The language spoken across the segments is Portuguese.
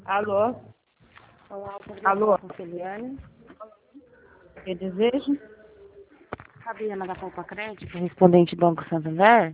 Alô? Olá, poderia Alô? falar com Celiane? Que desejo? Fabiana da Poupa Crédito, correspondente do Banco Santander.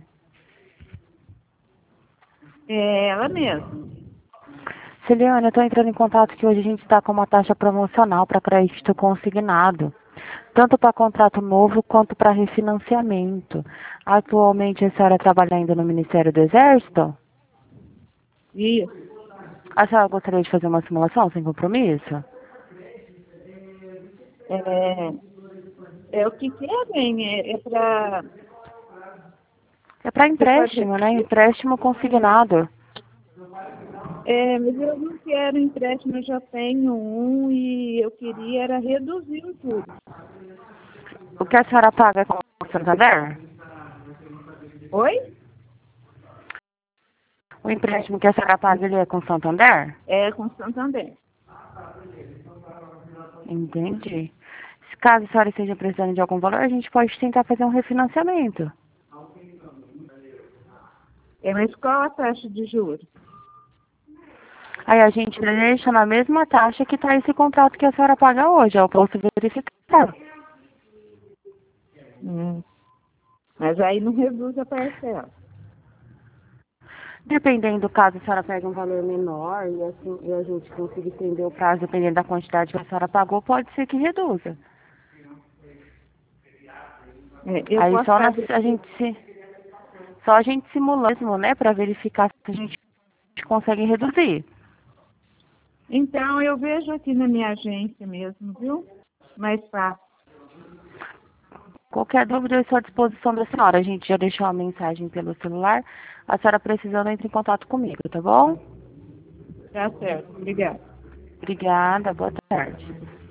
É ela mesma. Celiane, eu estou entrando em contato que hoje a gente está com uma taxa promocional para crédito consignado, tanto para contrato novo quanto para refinanciamento. Atualmente a senhora trabalha ainda no Ministério do Exército? Isso. A senhora gostaria de fazer uma simulação sem compromisso? É o que querem, é para... É para Você pode empréstimo, né? repetir? Empréstimo consignado. Mas eu não quero empréstimo, eu já tenho um e eu queria era reduzir o juros. O que a senhora paga com o Santander? Oi? O empréstimo que a senhora paga, ele é com o Santander? É com Santander. Entendi. Se caso a senhora esteja precisando de algum valor, a gente pode tentar fazer um refinanciamento. Mas qual a taxa de juros? Aí a gente deixa na mesma taxa que está esse contrato que a senhora paga hoje. Eu posso verificar. Mas aí não reduz a parcela. Dependendo do caso, a senhora pega um valor menor e, assim, e a gente conseguir estender o prazo, dependendo da quantidade que a senhora pagou, pode ser que reduza. Eu Aí posso só fazer... só a gente simula mesmo, né, para verificar se a gente consegue reduzir. Então, eu vejo aqui na minha agência mesmo, viu? Mais fácil. Qualquer dúvida, eu estou à disposição da senhora. A gente já deixou uma mensagem pelo celular. A senhora precisando, entre em contato comigo, tá bom? Tá certo. Obrigada. Obrigada, boa tarde.